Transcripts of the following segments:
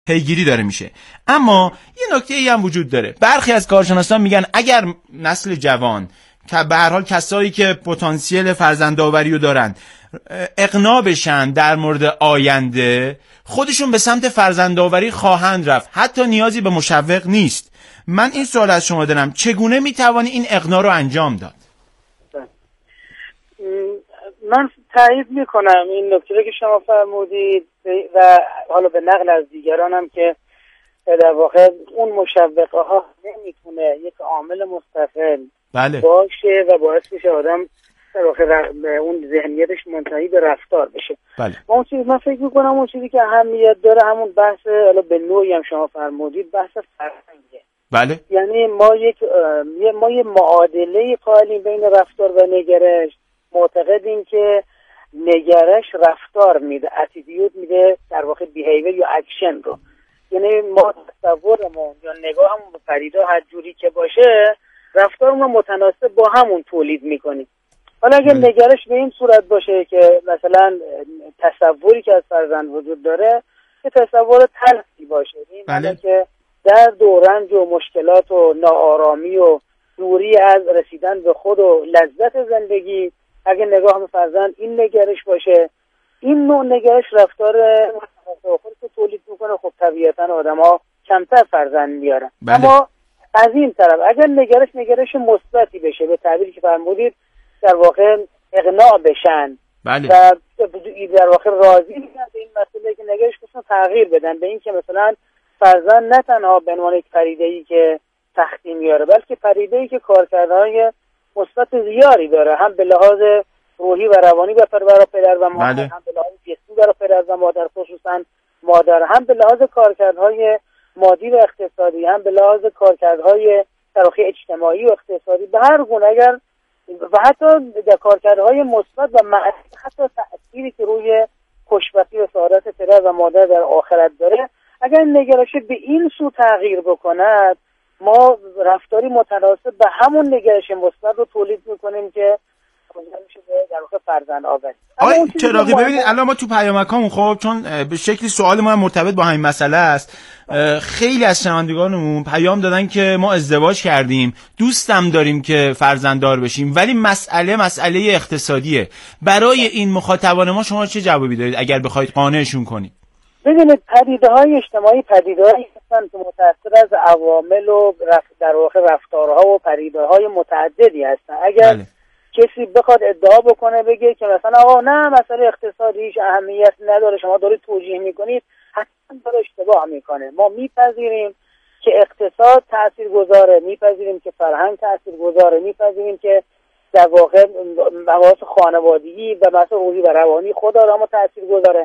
پیگیری داره میشه. اما یه نکته ای هم وجود داره. برخی از کارشناسان میگن اگر نسل جوان که به هر حال کسایی که پتانسیل فرزندآوری رو دارن اقناع بشن در مورد آینده، خودشون به سمت فرزندآوری خواهند رفت، حتی نیازی به مشوق نیست. من این سوال از شما دارم، چگونه میتوانی این اقناع رو انجام داد؟ من تایید میکنم این نکته که شما فرمودید و حالا به نقل از دیگران هم که در واقع اون مشوقه ها نمیتونه یک عامل مستقل باشه و باعث بشه آدم در واقع اون ذهنیتش منتهی به رفتار بشه. اون چیز من فکر میکنم اون چیزی که اهمیت داره همون بحث، حالا به نوعی هم شما فرمودید، بحث فرهنگه. یعنی ما یه معادله قائلیم بین رفتار و نگرش. معتقدیم که نگرش رفتار میده، اتیتیود میده، در واقع بیهیویر یا اکشن رو. یعنی ما تصورمون یا نگاهمون به پدیده هر جوری که باشه، رفتارمون متناسب با همون تولید میکنیم. حالا اگه نگرش به این صورت باشه که مثلا تصوری که از فرزند وجود داره که تصور تلخی باشه، این معنی که درد و رنج و مشکلات و ناآرامی و دوری از رسیدن به خود و لذت زندگی، اگه نگاه به فرزند این نگرش باشه، این نوع نگرش رفتار خودش رو تولید میکنه. خب طبیعتا آدم‌ها کمتر فرزند میارن. اما از این طرف اگر نگرش مثبتی بشه، به تعبیری که فرمودید در واقع اقناع بشن و در واقع راضی میشن به این مسئله که نگرش خودشون تغییر بدن به این که مثلا فرزند نه تنها به عنوان یک پدیده‌ای که تختی میاره، بلکه پدیده‌ای که کارکردهای مثبت زیادی داره، هم به لحاظ روحی و روانی برای پدر و مادر، هم به لحاظ جسمی برای پدر و مادر، خصوصا مادر، هم به لحاظ کارکردهای مادی و اقتصادی، هم به لحاظ کارکردهای در واقع اجتماعی و اقتصادی. به هر گونه اگر و حتی در کارکردهای مثبت و حتی تأثیری که روی خوشبختی و سعادت پدر و مادر در آخرت داره، اگر نگرش به این سو تغییر بکند، ما رفتاری متناسب به همون نگرش مثبت رو تولید میکنیم که میشه در واقع فرزند آوری. آقای چراغی ببینید الان ما تو پیامکامون، خب چون به شکلی سوال ما مرتبط با همین مسئله است، خیلی از شنوندگانمون پیام دادن که ما ازدواج کردیم، دوستم داریم که فرزنددار بشیم، ولی مسئله اقتصادیه. برای این مخاطبان ما شما چه جوابی دارید اگر بخواید قانعشون کنید؟ ببینید پدیده‌های اجتماعی پدیده‌هایی هستن که متأثر از عوامل و در واقع رفتارها و پدیده‌های متعددی هستن. اگر کسی بخواد ادعا بکنه بگه که مثلا آقا نه مسئله اقتصادی هیچ اهمیت نداره، شما دارید توجیه میکنید، حتما داره اشتباه میکنه. ما میپذیریم که اقتصاد تاثیرگذاره، میپذیریم که فرهنگ تاثیرگذاره، میپذیریم که در واقع مباحث خانوادگی و مسائل روحی و روانی خود آدم‌ها تاثیرگذاره.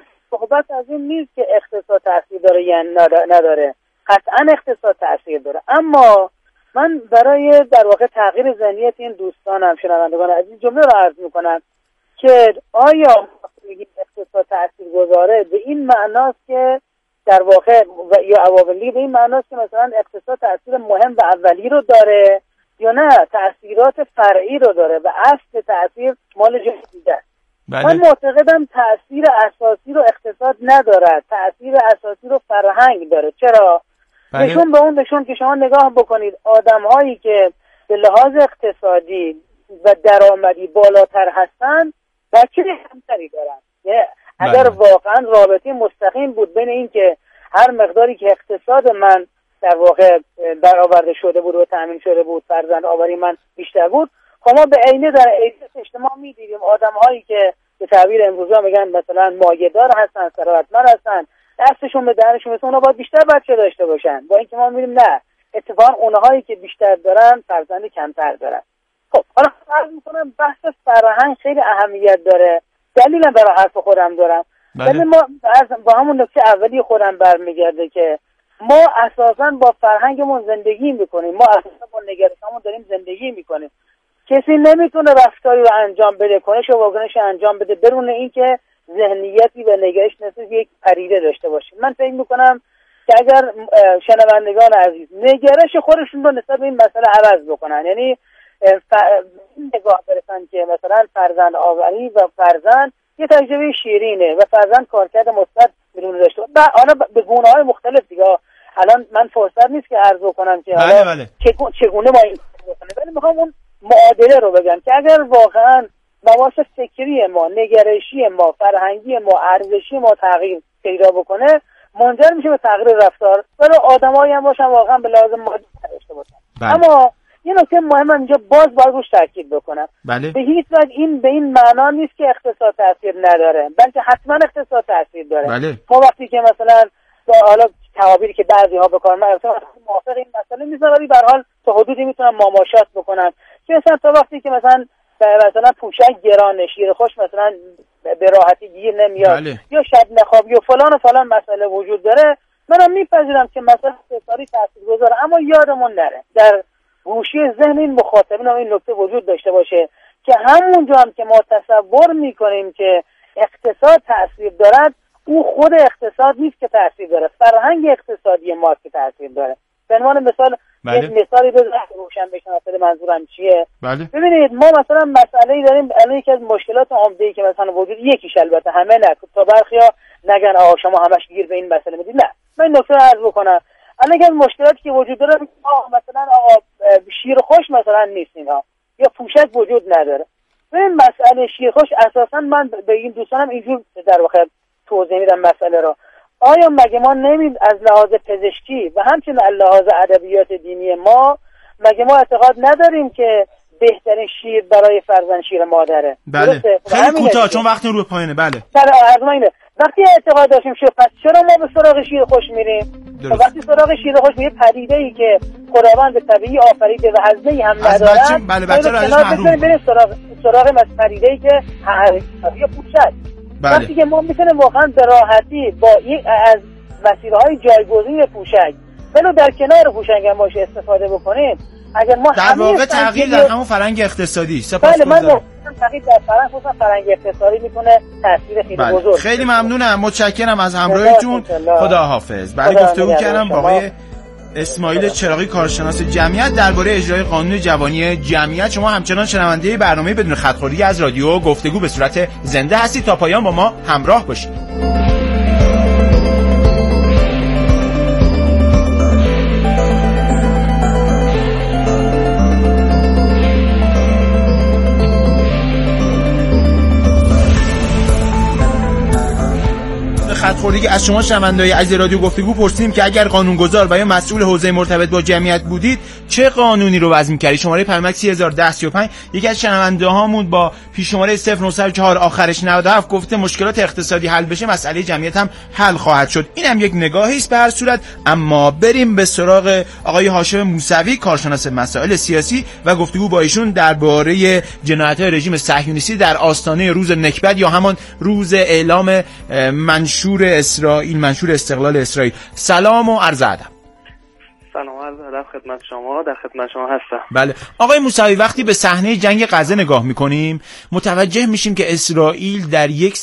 صحبت از این نیست که اقتصاد تاثیر داره یا نداره، قطعا اقتصاد تاثیر داره. اما من برای در واقع تغییر ذهنیت این دوستانم، شنوندگان عزیز، جمله رو عرض میکنم که آیا میگیم اقتصاد تاثیرگذاره به این معناست که در واقع یا عواملی به این معناست که مثلا اقتصاد تاثیر مهم و اولی رو داره یا نه تاثیرات فرعی رو داره و اصل تاثیر مال جای دیگه است. من معتقدم تأثیر اساسی رو اقتصاد ندارد، تأثیر اساسی رو فرهنگ داره. چرا؟ نشون به اون نشون که شما نگاه بکنید آدم هایی که به لحاظ اقتصادی و درآمدی بالاتر هستن بچه کمتری دارن. اگر واقعا رابطه مستقیم بود بین این که هر مقداری که اقتصاد من در واقع برآورده شده بود و تأمین شده بود فرزند آوری من بیشتر بود، خب ما به عینه در اجتماع می‌دیدیم آدم‌هایی که به تعبیر امروزی میگن مثلا مایه‌دار هستن، ثروتمند هستن، دستشون به دهنشون مثلا اونا باید بیشتر بچه داشته باشن، با اینکه ما می‌بینیم نه، اتفاقا اونهایی که بیشتر دارن فرزند کمتر دارن. خب حالا عرض می‌کنم بحث فرهنگ خیلی اهمیت داره. دلیلم برای حرف خودم دارم. ولی ما با همون نکته اولی خودم برمیگرده که ما اساساً با فرهنگمون زندگی می‌کنیم، ما اساساً با نگرشمون داریم زندگی می‌کنیم. کسی نمیتونه رفتاری رو انجام بده، کنش و واکنش انجام بده بدون اینکه ذهنیتی و نگرش نسبت یک پدیده داشته باشه. من فکر میکنم که اگر شنوندگان عزیز نگرش خودشون رو نسبت به این مسئله عوض بکنن، یعنی این نگاه برسن که مثلا فرزند آوری و فرزند یه تجربه شیرینه و فرزند کارکرد مثبت میتونه داشته باشه. حالا به گونه‌های مختلف دیگه، الان من فرصت نیست که عرض کنم که بله. چگونه ما این بکنیم، ولی میخوام اون معادله رو بگم که اگر واقعا مواصف فکری ما، نگرشی ما، فرهنگی ما، ارزشی ما تغییر پیدا بکنه، منجر میشه به تغییر رفتار. برای آدمایی هم باشن واقعا به لازم مادی داشته باشن. اما یه نکته مهم اینجا باید روش تاکید بکنم. بله. به هیچ وجه این به این معنا نیست که اقتصاد تاثیر نداره، بلکه حتما اقتصاد تاثیر داره. بله. ما وقتی که مثلا حالا تعابیری که بعضی‌ها به کار میبرن، موافق این مسئله نیستم، ولی به هر حال تا حدودی میتونم مماشات بکنم که مثلا تا وقتی که مثلا پوشک گرانه، شیر خوش مثلا به راحتی گیر نمیاد، بله. یا شب نخوابی و فلان مسئله وجود داره، منم میپذیرم که مثلا اقتصادی تاثیرگذاره. اما یادمون نره در گوشی ذهن این مخاطبین هم این نکته وجود داشته باشه که همونجا هم که ما تصور میکنیم که اقتصاد تاثیر دارد، او خود اقتصاد نیست که تاثیر داره، فرهنگ اقتصادی ما که تاثیر داره. به عنوان مثال بله. یک مثالی بزنم روشن بشه مثلا منظورم چیه. بله. ببینید ما مثلا مسئله‌ای داریم، الان یکی از مشکلات عمده‌ای که مثلا وجود، یکیش البته همه نه، تا برخیا نگن آقا شما همش گیر به این مسئله میدید، نه من این نکته رو عرض بکنم. الان یکی از مشکلاتی که وجود داره مثلا آقا شیر خوش مثلا نیست اینها، یا پوشک وجود نداره. ببین مسئله شیر خوش اساسا من به این دوستانم اینجور در واقع توضیح میدم مسئله رو. آیا مگه ما از لحاظ پزشکی و همچنین از لحاظ ادبیات دینی ما مگه ما اعتقاد نداریم که بهترین شیر برای فرزند شیر مادره؟ بله. خیلی کوتاه چون وقت رو پایینه. بله. اینه. وقتی اعتقاد داشتیم پس چرا ما به سراغ شیر خوش میریم؟ وقتی سراغ شیر خوش میریم، پدیده‌ای که خداوند طبیعی آفریده و هزینه‌ای هم نداره، بله بچه رو ازش محروم بریم سراغ پدیده‌ای که یا پوشک. بله. وقتی که ما میتونیم واقعا به راحتی با یک از مسیرهای جایگزین پوشک ولو در کنار پوشنگ هم باشه استفاده بکنیم، اگر ما در واقع تغییر در همون فرهنگ اقتصادی. بله من تغییر در فرهنگ اقتصادی میتونه تاثیر خیلی بزرگ. خیلی ممنونم، متشکرم از همراهیتون. خدا حافظ. برای گفتگو کردم با آقای اسماعیل چراغی، کارشناس جمعیت، درباره اجرای قانون جوانی جمعیت. شما همچنان شنونده برنامه بدون خط‌خوری از رادیو گفتگو به صورت زنده هستید. تا پایان با ما همراه باشید. خط‌خوری از شما شنونده‌های عزیز رادیو گفتگو پرسیدیم که اگر قانونگذار و یا مسئول حوزه مرتبط با جمعیت بودید چه قانونی رو وضع می‌کردید؟ شماره پیامک 301035. یکی از شنونده‌هامون با پیش شماره 0904 آخرش 97 گفته مشکلات اقتصادی حل بشه مسئله جمعیت هم حل خواهد شد. این هم یک نگاهی است به هر صورت. اما بریم به سراغ آقای هاشم موسوی، کارشناس مسائل سیاسی، و گفتگو با ایشون درباره جنایت‌های رژیم صهیونیستی در آستانه روز نکبت یا همان روز اعلام منشور استقلال اسرائیل. سلام و عرض ادب. سلام و عرض ادب خدمت شما، در خدمت شما هستم. بله آقای موسوی، وقتی به صحنه جنگ غزه نگاه میکنیم متوجه میشیم که اسرائیل در یک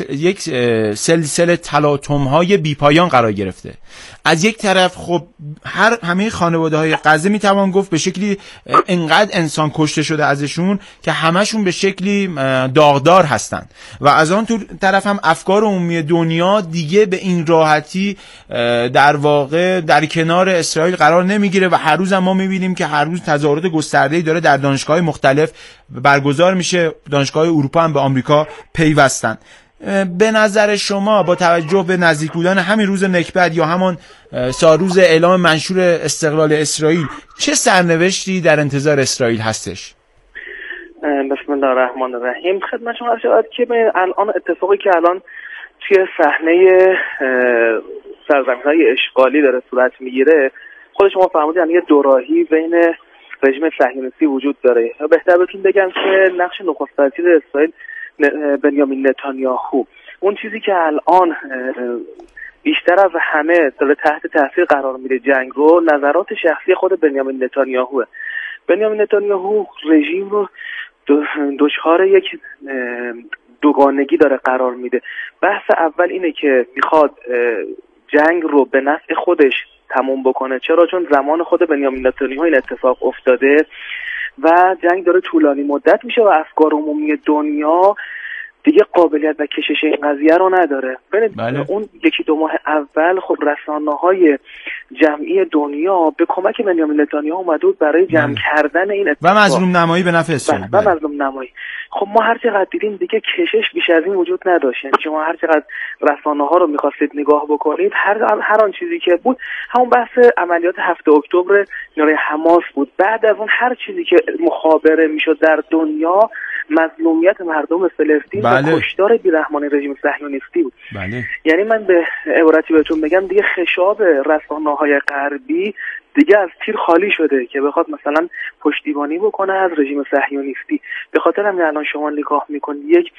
سلسله تلاطم‌های بی‌پایان قرار گرفته. از یک طرف خب همه خانواده‌های غزه میتوان گفت به شکلی انقدر انسان کشته شده ازشون که همشون به شکلی داغدار هستن، و از آن طرف هم افکار عمومی دنیا دیگه به این راحتی در واقع در کنار اسرائیل قرار نمیگیره و هر روز هم ما میبینیم که هر روز تظاهرات گسترده‌ای داره در دانشگاه‌های مختلف برگزار میشه. دانشگاه‌های اروپا هم به آمریکا پیوستن. به نظر شما با توجه به نزدیک بودن همین روز نکبت یا همان روز اعلام منشور استقلال اسرائیل، چه سرنوشتی در انتظار اسرائیل هستش؟ بسم الله الرحمن الرحیم. خدمت شما شد که الان اتفاقی که الان توی صحنه سرزمین‌های اشغالی داره صورت میگیره، خود شما فرمودید یه دوراهی بین رژیم صهیونیستی وجود داره. بهتر بهتون بگم که نقش نخست وزیر اسرائیل بنیامین نتانیاهو، اون چیزی که الان بیشتر از همه داره تحت تاثیر قرار میده جنگ رو، نظرات شخصی خود بنیامین نتانیاهوه. بنیامین نتانیاهو رژیم رو دچار یک دوگانگی داره قرار میده. بحث اول اینه که میخواد جنگ رو به نفع خودش تموم بکنه. چرا؟ چون زمان خود بنیامین نتانیاهو این اتفاق افتاده و جنگ داره طولانی مدت میشه و افکار عمومی دنیا دیگه قابلیت و کشش این قضیه رو نداره. بله. اون 1-2 ماه اول خب رسانه‌های جمعی دنیا به کمک بنیامین نتانیاهو اومده بود برای جمع کردن این اتفاق و مظلوم نمایی به نفع اسرائیل و مظلوم نمایی. خب ما هر چقدر دیدیم دیگه کشش بیش از این وجود نداشت. یعنی شما هر چقدر رسانه‌ها رو می‌خواستید نگاه بکنید، هر آن چیزی که بود همون بحث عملیات 7 اکتبر نیروی حماس بود. بعد از اون هر چیزی که مخابره میشد در دنیا مظلومیت مردم فلسطین و کشتار بیرحمانه رژیم صهیونیستی بود. بله. یعنی من به عبارتی بهتون بگم دیگه خشاب رسانه‌های غربی دیگه از تیر خالی شده که بخواد مثلا پشتیبانی بکنه از رژیم صهیونیستی. به خاطر همین الان شما نگاه میکنید یک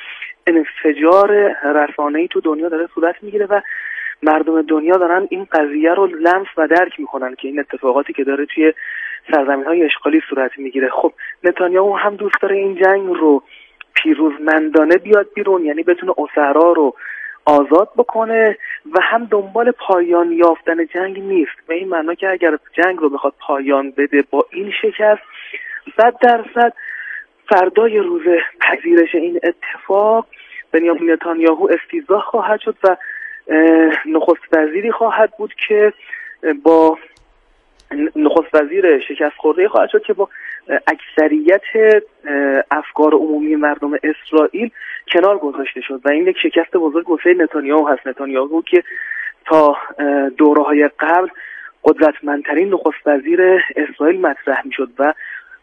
انفجار رسانه‌ای تو دنیا داره صورت میگیره و مردم دنیا دارن این قضیه رو لمس و درک میکنن که این اتفاقاتی که داره توی سرزمین‌های اشغالی صورت میگیره. خب نتانیاهو هم دوست داره این جنگ رو پیروزمندانه بیاد بیرون، یعنی بتونه اسرا رو آزاد بکنه، و هم دنبال پایان یافتن جنگ نیست، به این معنا که اگر جنگ رو بخواد پایان بده با این شکست 100% فردای روز پذیرش این اتفاق بنیامین نتانیاهو استیضاح خواهد شد و نخست وزیری خواهد بود که با نخست وزیر شکست خورده خواهد شد که با اکثریت افکار عمومی مردم اسرائیل کنار گذاشته شد و این یک شکست بزرگ واسه نتانیاهو هست. نتانیاهو که تا دوره‌های قبل قدرتمندترین نخست وزیر اسرائیل مطرح میشد و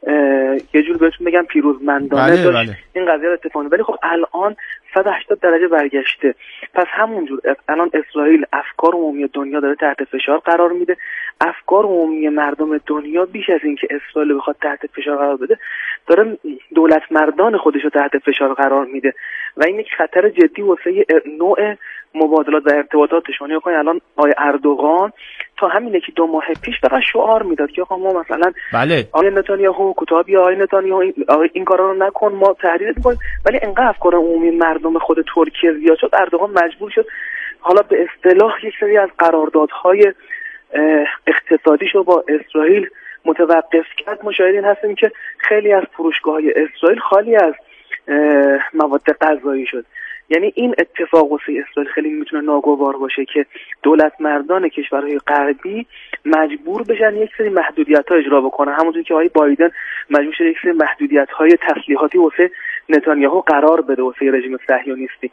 یه جور بهتون بگم پیروزمندانه داشت این قضیه رو اتفاق می‌افتاد، ولی خب الان 180 درجه برگشته. پس همونجور الان اسرائیل افکار عمومی دنیا داره تحت فشار قرار میده. افکار عمومی مردم دنیا بیش از این که اسرائیل بخواد تحت فشار قرار بده داره دولت مردان خودش رو تحت فشار قرار میده و این یک خطر جدی واسه نوع مبادلات و ارتباطاتشون. یعنی الان آقای اردوغان تا همین 1-2 ماه پیش فقط شعار میداد که ما مثلا آقای نتانیاهو کوتاه بیا، آقای نتانیاهو این کارا رو نکن، ما تهدید می‌کنیم، ولی انقدر افکار عمومی مردم خود ترکیه زیاد شد اردوغان مجبور شد حالا به اصطلاح یک سری از قراردادهای اقتصادیشو با اسرائیل متوقف کرد. ما شاهدین هستیم که خیلی از فروشگاه‌های اسرائیل خالی از مواد غذایی شد. یعنی این اتفاق واسه اسرائیل خیلی میتونه ناگوار باشه که دولت مردان کشورهای غربی مجبور بشن یک سری محدودیت‌ها اجرا بکنن، همونطور که آقای بایدن مجبور شده یک سری محدودیت‌های تسلیحاتی واسه نتانیاهو قرار بده واسه رژیم صهیونیستی.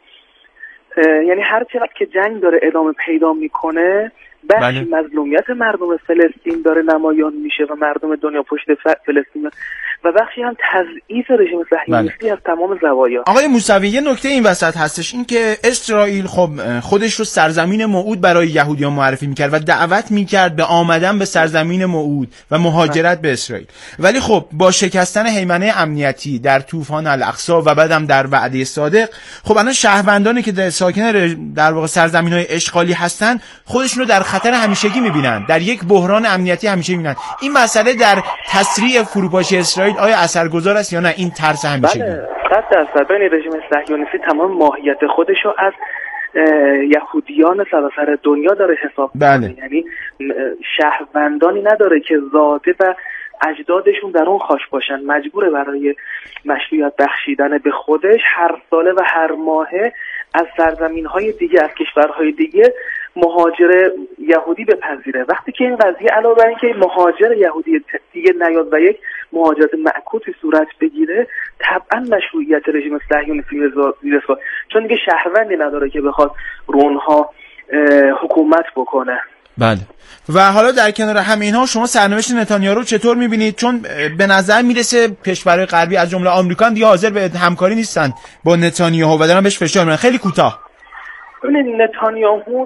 یعنی هر چقدر که جنگ داره ادامه پیدا میکنه بخشی مظلومیت مردم فلسطین داره نمایان میشه و مردم دنیا پشت فلسطین و بخشی هم تضعیف رژیم صهیونیستی از تمام زوایا. آقای موسوی یه نکته این وسط هستش، این که اسرائیل خب خودش رو سرزمین موعود برای یهودیان معرفی میکرد و دعوت میکرد به آمدن به سرزمین موعود و مهاجرت به اسرائیل، ولی خب با شکستن هیمنه امنیتی در طوفان الاقصی و بعدم در وعده صادق، خب الان شهروندانی که ساکن در واقع سرزمین‌های اشغالی هستن خودشون رو در خطر همیشگی میبینن، در یک بحران امنیتی همیشگی میبینن. این مسئله در تسریع فروپاشی اسرائیل آیا اثرگذار است یا نه این ترس همیشگی؟ بله 100% ببینید رژیم صهیونیستی تمام ماهیت خودش رو از یهودیان سراسر دنیا داره حساب می‌کنه. یعنی شهروندانی نداره که ذاته و اجدادشون در اون خاش باشن، مجبوره برای مشروعیت بخشیدن به خودش هر ساله و هر ماهه از سرزمین‌های دیگه، از کشورهای دیگه مهاجر یهودی بپذیره. وقتی که این قضیه علاوه بر اینکه مهاجر یهودی دیگه نیاد و یک مهاجرت معکوسی صورت بگیره، طبعا مشروعیت رژیم صهیونیستی میرسه، چون دیگه شهروندی نداره که بخواد رو اونها حکومت بکنه. بله. و حالا در کنار همه اینها شما سرنوشت نتانیاهو رو چطور می‌بینید؟ چون به نظر میرسه کشورهای غربی از جمله آمریکا هم دیگه حاضر به همکاری نیستن با نتانیاهو و دارن بهش فشار میارن. خیلی کوتاه. ببینید نتانیاهو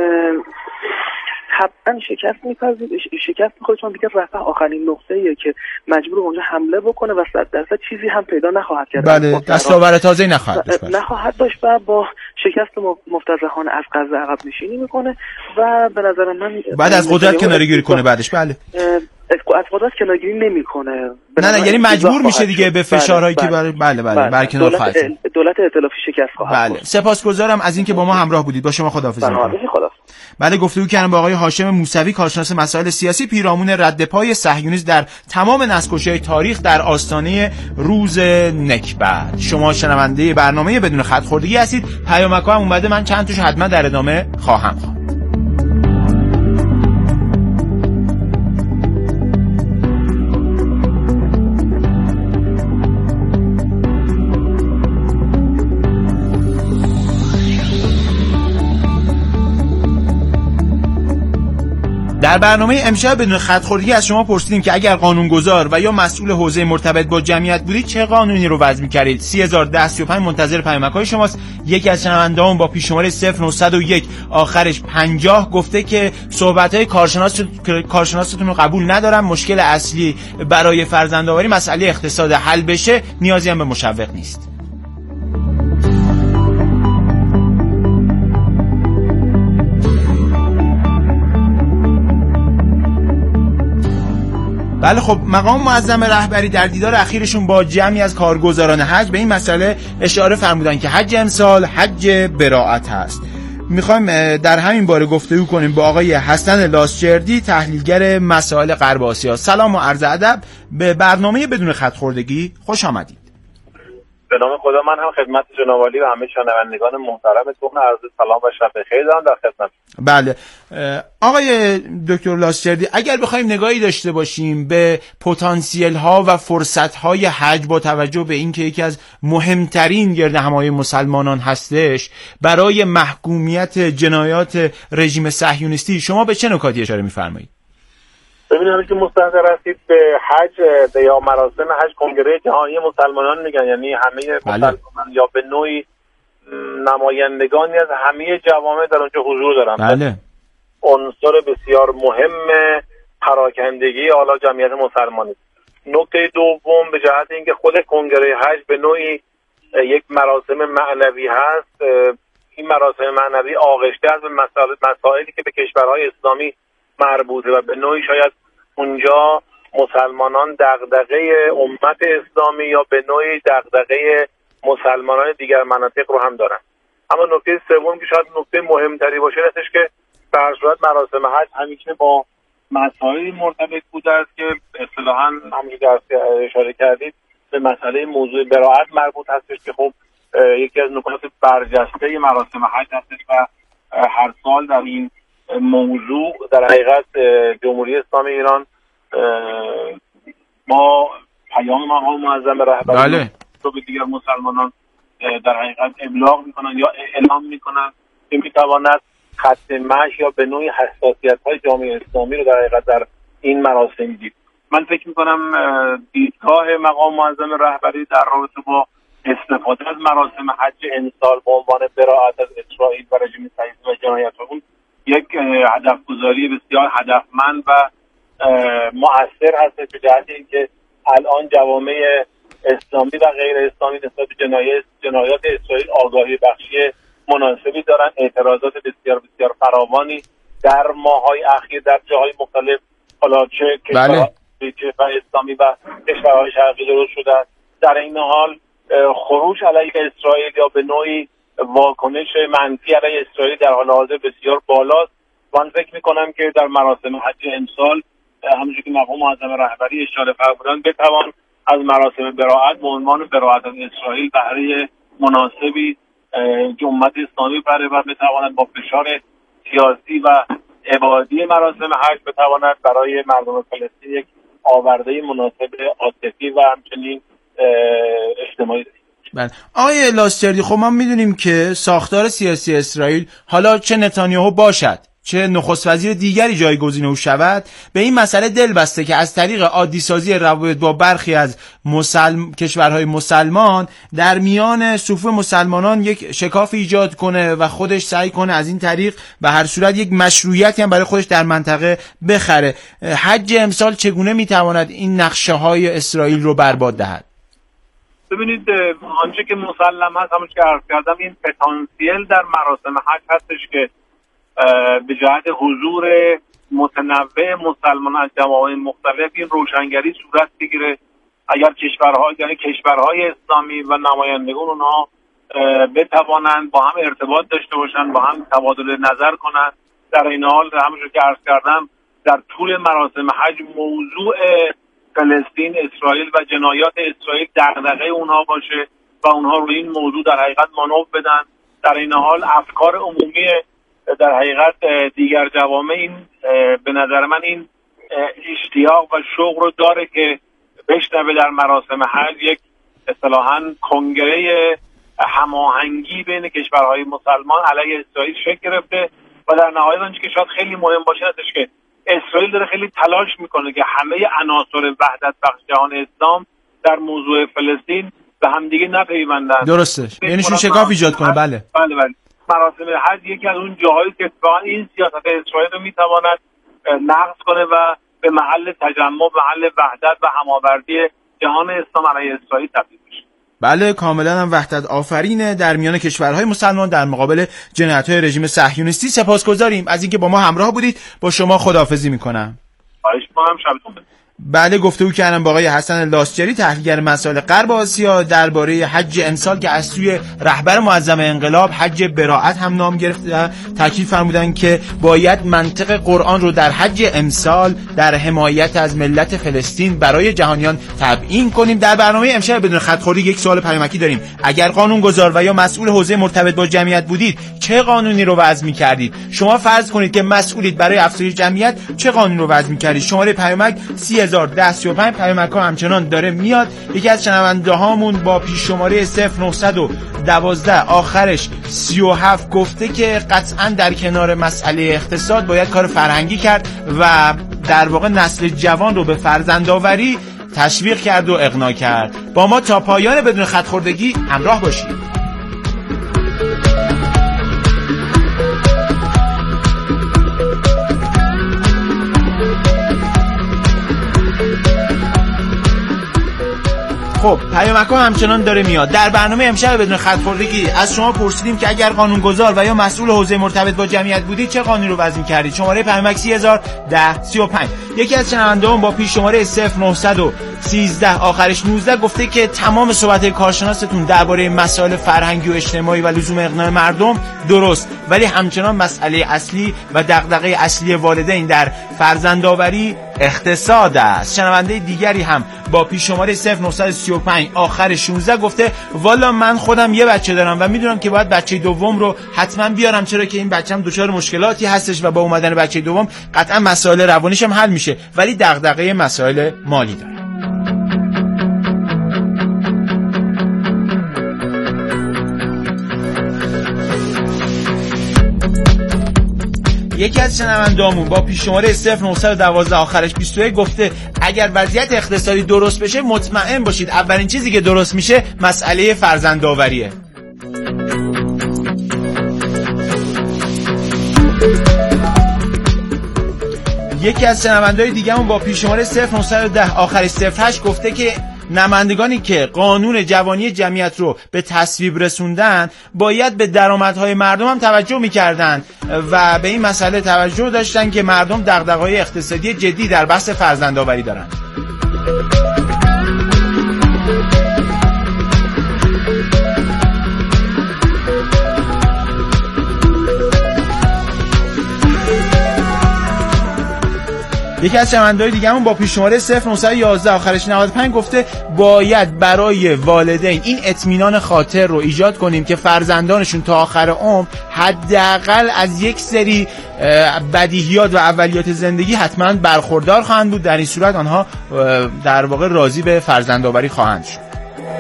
طبعا شکست می‌خوره، چون دیگه رفع آخرین نقطه‌ایه که مجبور اونجا حمله بکنه و 100% چیزی هم پیدا نخواهد کرد. بله، دستاورد تازه‌ای نخواهد داشت و با شکست مفتضحانه از غزه عقب نشینی میکنه و به نظر من بعد از قدرت کناره‌گیری کنه بعدش. بله از قدرت کناره‌گیری نمیکنه. نه یعنی مجبور میشه دیگه به فشارهایی که بله برکنار خواهد. دولت ائتلافی شکست خواهد. بله. سپاسگزارم از اینکه با ما همراه بودید. با شما خداحافظی. بله، گفتگو کردم با آقای هاشم موسوی، کارشناس مسائل سیاسی، پیرامون رد پای صهیونیسم در تمام نسل‌کشی‌های تاریخ در آستانه روز نکبت. شما شنونده برنامه بدون خط خوردگی هستید. پیامک‌ها هم اومده، من چند توش حتما در ادامه خواهم خواند. در برنامه امشب بدون خط خوردگی از شما پرسیدیم که اگر قانونگذار و یا مسئول حوزه مرتبط با جمعیت بودید چه قانونی رو وضع می‌کردید؟ 30105 منتظر پیامک‌های شماست. یکی از شنونده‌هام با پیش‌شماره 0901 آخرش 50 گفته که صحبت‌های کارشناستون رو قبول ندارم. مشکل اصلی برای فرزندآوری مسئله اقتصاد حل بشه، نیازی هم به مشوق نیست. بله خب، مقام معظم رهبری در دیدار اخیرشون با جمعی از کارگزاران حج به این مسئله اشاره فرمودن که حج امسال حج براءت هست. میخوایم در همین باره گفتگو کنیم با آقای حسن لاستچردی، تحلیلگر مسائل غرب آسیا. سلام و عرض ادب به برنامه بدون خط خوردگی، خوش آمدید. به نام خدا، من هم خدمت جناب عالی و همه شنوندگان محترمتون عرض سلام و شب بخیر دارم در خدمت. بله آقای دکتر لاستچردی، اگر بخوایم نگاهی داشته باشیم به پتانسیل ها و فرصت های حج با توجه به اینکه یکی از مهمترین گردهم‌های مسلمانان هستش برای محکومیت جنایات رژیم صهیونیستی، شما به چه نکاتی اشاره می‌فرمایید؟ ببینید که مستحضر هستید به حج یا مراسم حج کنگره جهانی مسلمانان میگن، یعنی همه مسلمانان یا به نوعی نمایندگانی از همه جوامع در اونجا حضور دارن. بله. عنصر بسیار مهم پراکندگی اعلی جمعیت مسلمانی. نکته دوم به جهت اینکه خود کنگره حج به نوعی یک مراسم معنوی هست، این مراسم معنوی آغشته از مسائلی که به کشورهای اسلامی مربوطه و به نوعی شاید اونجا مسلمانان دغدغه امت اسلامی یا به نوعی دغدغه مسلمانان دیگر مناطق رو هم دارن. اما نکته سوم که شاید نکته مهمتری باشه هستش که به هر صورت مراسم حج همیشه با مسائلی مرتبط بوده است که اصطلاحاً همین در اشاره کردید به مسئله موضوع براءت مربوط هستش که خب یکی از نکات برجسته مراسم حج هستش و هر سال در این موضوع در حقیقت جمهوری اسلامی ایران ما پیام مقام معظم رهبری رو به دیگر مسلمانان در حقیقت ابلاغ میکنن یا اعلام میکنن که میتواند خط مشی یا به نوعی حساسیت‌های جامعه اسلامی رو در حقیقت در این مراسم دید. من فکر میکنم دیدگاه مقام معظم رهبری در رابطه با استفاده از مراسم حج امسال به عنوان براءت از اسرائیل و رژیم صهیونیستی و جنایات اون یک هدفگذاری بسیار هدفمند و مؤثر هست به جهت اینکه الان جوامع اسلامی و غیر اسلامی نسبت به جنایات اسرائیل آگاهی بخشی مناسبی دارن. اعتراضات بسیار بسیار فراوانی در ماه‌های اخیر در جاهای مختلف، حالا چه کشورهای اسلامی و کشورهای شرقی درست شده. در این حال خروج علیه اسرائیل یا به نوعی واکنش منفی علیه اسرائیل در حال حاضر بسیار بالاست. من فکر می‌کنم که در مراسم حج امسال همونجوری که مقام معظم رهبری اشاره فرمودن بتوان از مراسم براءت به عنوان براءت از اسرائیل بهره مناسبی امت اسلامی بره و بتواند با فشار سیاسی و عبادی مراسم حج بتواند برای مردم فلسطین یک آورده مناسب عاطفی و همچنین اجتماعی داشته. بله آقای لاستچردی، خب ما میدونیم که ساختار سیاسی اسرائیل، حالا چه نتانیاهو باشد چه نخست وزیر دیگری جایگزین او شود، به این مسئله دل بسته که از طریق عادی سازی روابط با برخی از کشورهای مسلمان در میان صفوف مسلمانان یک شکاف ایجاد کنه و خودش سعی کنه از این طریق به هر صورت یک مشروعیتی هم برای خودش در منطقه بخره. حج امسال چگونه میتواند این نقشه های اسرائیل رو برباد دهد؟ ببینید، آنچه که مسلم هست همون که عرض کردم، این پتانسیل در مراسم حج هستش که به جهت حضور متنوع مسلمانان از جوامع مختلف این روشنگری صورت بگیره. اگر کشورهای اسلامی و نمایندگان اونها بتوانند با هم ارتباط داشته باشند، با هم تبادل نظر کنند در این حال همونجور که عرض کردم در طول مراسم حج موضوع فلسطین، اسرائیل و جنایات اسرائیل دغدغه اونها باشه و اونها روی این موضوع در حقیقت مانور بدن. در این حال افکار عمومی در حقیقت دیگر جوامع این به نظر من این اشتیاق و شوق رو داره که بشنوه در مراسم حج یک اصطلاحاً کنگره هماهنگی بین کشورهای مسلمان علیه اسرائیل شکل گرفته و در نهایت آنچه که شاید خیلی مهم باشه هستش که اسرائیل داره خیلی تلاش میکنه که همه عناصر وحدت بخش جهان اسلام در موضوع فلسطین به همدیگه نپیوندن. درسته، یعنی شون شکاف ایجاد کنه. بله مراسم حج یکی از اون جاهایی که این سیاست اسرائیل رو میتواند نقض کنه و به محل تجمع، محل وحدت و هماوردی جهان اسلام علیه اسرائیل تبدیل بشه. بله کاملا هم وحدت آفرینه در میان کشورهای مسلمان در مقابل جنایت‌های رژیم صهیونیستی. سپاسگزاریم از اینکه با ما همراه بودید. با شما خداحافظی میکنم. خواهش می‌کنم، شبتون بخیر. بله گفتگو کردم با آقای حسن لاسجری تحلیلگر مسائل غرب آسیا درباره حج امسال که از سوی رهبر معظم انقلاب حج براءت هم نام گرفته. تاکید فرمودن که باید منطق قرآن رو در حج امسال در حمایت از ملت فلسطین برای جهانیان تبیین کنیم. در برنامه امشب بدون خط‌خوری یک سوال پیامکی داریم. اگر قانونگذار و یا مسئول حوزه مرتبط با جمعیت بودید چه قانونی رو وضع می‌کردید؟ شما فرض کنید که مسئولید، برای افزایش جمعیت چه قانونی رو وضع می‌کردید؟ شماره پیامک 301035 پیامک ها همچنان داره میاد. یکی از شنونده هامون با پیش شماره 0912 آخرش 37 گفته که قطعا در کنار مسئله اقتصاد باید کار فرهنگی کرد و در واقع نسل جوان رو به فرزندآوری تشویق کرد و اقناع کرد. با ما تا پایان بدون خط خوردگی همراه باشید. خب پیامک‌ها همچنان داره میاد. در برنامه امشب بدون خط خوردگی از شما پرسیدیم که اگر قانونگذار و یا مسئول حوزه مرتبط با جمعیت بودید چه قانونی رو وضع می‌کردید؟ شماره پیامک 301035. یکی از شنونده‌ها با پیش شماره 0913 آخرش 19 گفته که تمام صحبت‌های کارشناستون درباره مسائل فرهنگی و اجتماعی و لزوم اقناع مردم درست، ولی همچنان مسئله اصلی و دغدغه اصلی والدین در فرزندآوری اقتصاد است. شنونده دیگری هم با پیش شماره 0935 آخر 16 گفته والا من خودم یه بچه دارم و میدونم که باید بچه دوم رو حتما بیارم، چرا که این بچه‌م دچار مشکلاتی هستش و با اومدن بچه دوم قطعا مسائل روانیش هم حل میشه، ولی دغدغه مسائل مالی داره. یکی از شنوندهامون با پیش شماره 0912 آخرش 21 گفته اگر وضعیت اقتصادی درست بشه مطمئن باشید اولین چیزی که درست میشه مسئله فرزندآوریه. یکی از شنونده‌های دیگه‌مون با پیش شماره 0910 آخرش 08 گفته که نمایندگانی که قانون جوانی جمعیت رو به تصویب رسوندن باید به درآمدهای مردم هم توجه می‌کردن و به این مسئله توجه داشتن که مردم دغدغه‌های اقتصادی جدی در بحث فرزندآوری دارن. یکی از شنونده‌های دیگه‌مون با پیش شماره 0911 آخرش 95 گفته باید برای والدین این اطمینان خاطر رو ایجاد کنیم که فرزندانشون تا آخر عمر حداقل از یک سری بدیهیات و اولیات زندگی حتما برخوردار خواهند بود. در این صورت آنها در واقع راضی به فرزندآوری خواهند شد.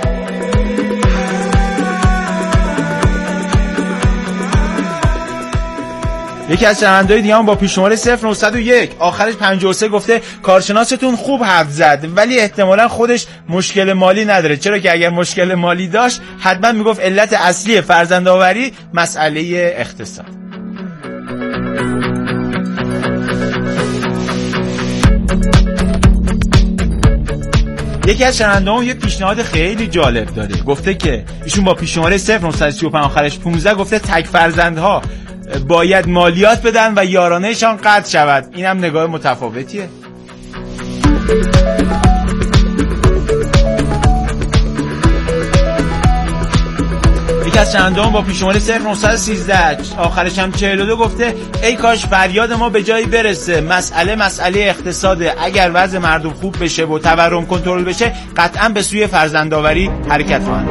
یکی از شنونده‌های دیگه هم با پیش شماره 0901 آخرش 53 گفته کارشناستون خوب حرف زد ولی احتمالاً خودش مشکل مالی نداره، چرا که اگر مشکل مالی داشت حتما میگفت علت اصلی فرزندآوری مسئله اقتصاد. یکی از شنونده‌ها یه پیشنهاد خیلی جالب داره، گفته که ایشون با پیش شماره 0935 آخرش 15 گفته تک فرزندها باید مالیات بدن و یارانهشان قطع شود. اینم نگاه متفاوتیه. یکی از از چندم با پیشماره 0913 آخرش هم 42 گفته ای کاش فریاد ما به جایی برسه. مسئله اقتصاده. اگر وضع مردم خوب بشه و تورم کنترل بشه قطعا به سوی فرزندآوری حرکت خواهند.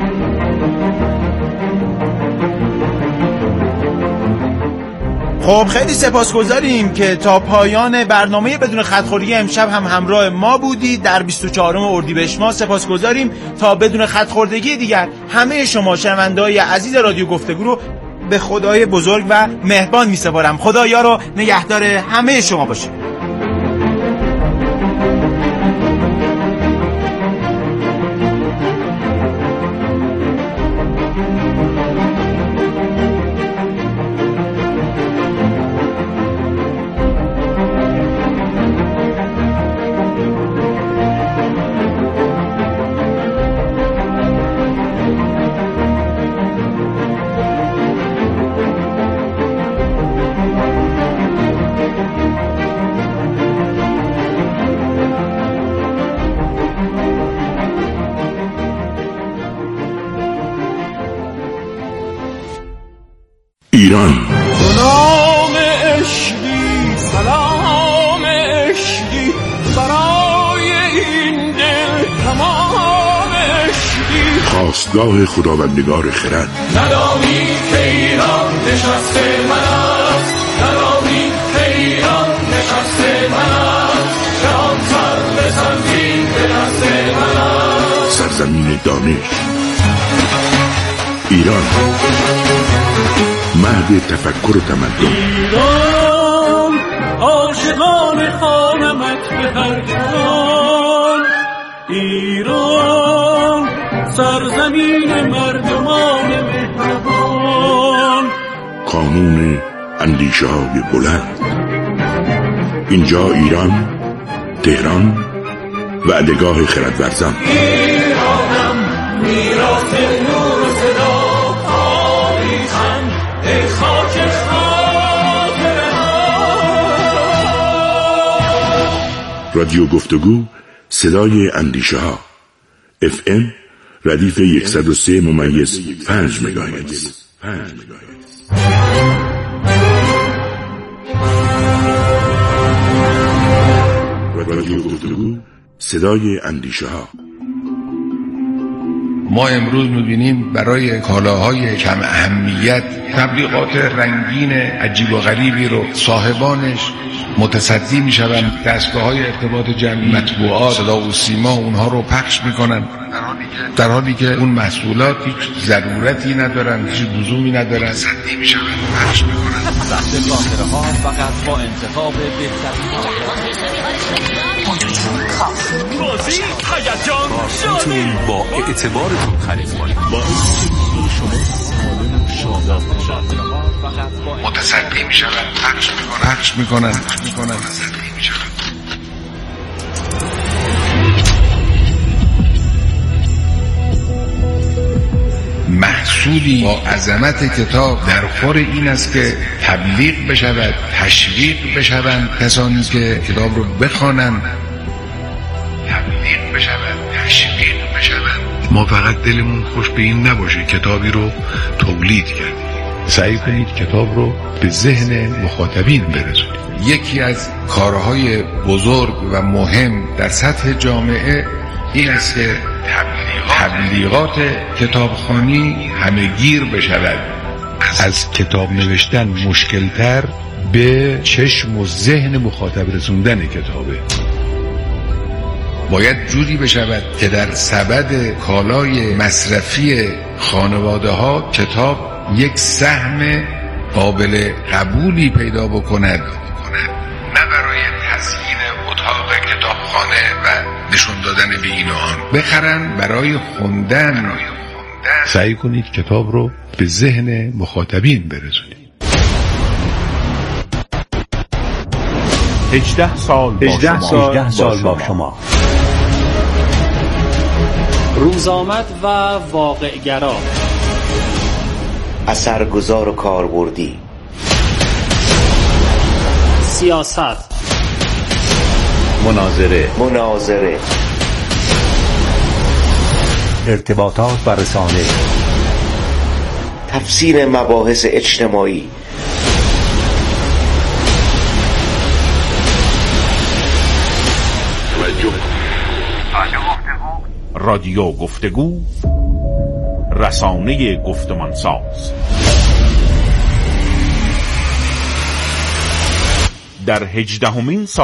خب خیلی سپاسگزاریم که تا پایان برنامه بدون خطخوری امشب هم همراه ما بودید. در 24 اردیبهشت ما سپاسگزاریم. تا بدون خطخوردگی دیگر همه شما شنونده‌های عزیز رادیو گفتگو رو به خدای بزرگ و مهربان می‌سپارم. خدا یار و نگهدار همه شما باشه. ایران سلام عشقی سلام عشقی برای این دل تمام عشقی خواستگاه خداوندگار خرد ندانی که ایران نشسته من است ندانی که ایران نشسته من است جهان سر به سنگین به دست من است سرزمین دانش ایران مهد تفکر و تمدن ایران عاشقان خانمت به هر جهان ایران سرزمین مردمان مهربان کانون اندیشه های بلند اینجا ایران تهران وعدهگاه خردورزان ایرانم میراث نور و صدا آویزم ای خاک خاطر رادیو گفتگو صدای اندیشه ها FM ردیف 103.5 مگاهرتز رادیو گفتگو صدای اندیشه ها. ما امروز می‌بینیم برای کالاهای کم اهمیت تبلیغات رنگین عجیب و غریبی رو صاحبانش متصدی میشوند. دستگاه‌های ارتباط جمعی، مطبوعات، صدا و سیما اونها رو پخش میکنن در حالی که اون محصولات هیچ ضرورتی ندارن، هیچ لزومی ندارن. متصدی میشوند، پخش میکنن. بحث ظاهرها فقط با انتخاب بهترین بازی هیجان شادی با اعتبارتون خرید کنید. متصدی میشوند، پخش میکنن. محصولی با عظمت کتاب در خور این است که تبلیغ بشود، تشویق بشوند کسانی که کتاب رو بخوانند، تبلیغ بشود، تشویق بشوند. ما فقط دلمون خوش به این نباشه کتابی رو تولید کردیم، سعی کنید کتاب رو به ذهن مخاطبین برسونید. یکی از کارهای بزرگ و مهم در سطح جامعه این است که تبلیغات کتابخوانی همه‌گیر بشود. از کتاب نوشتن مشکلتر به چشم و ذهن مخاطب رسوندن کتابه. باید جوری بشود که در سبد کالای مصرفی خانواده ها کتاب یک سهم قابل قبولی پیدا بکند، نه برای تزیین اتاق کتابخانه و نشون دادن به این و آن. بخرن برای خوندن. سعی کنید کتاب رو به ذهن مخاطبین برسونید. 18 سال با شما. روزآمد و واقع‌گرا، اثرگذار و کاربردی، سیاست، مناظره، ارتباطات و رسانه، تفسیر مباحث اجتماعی. رادیو گفتگو، رسانه گفتمانساز. در 18مین سال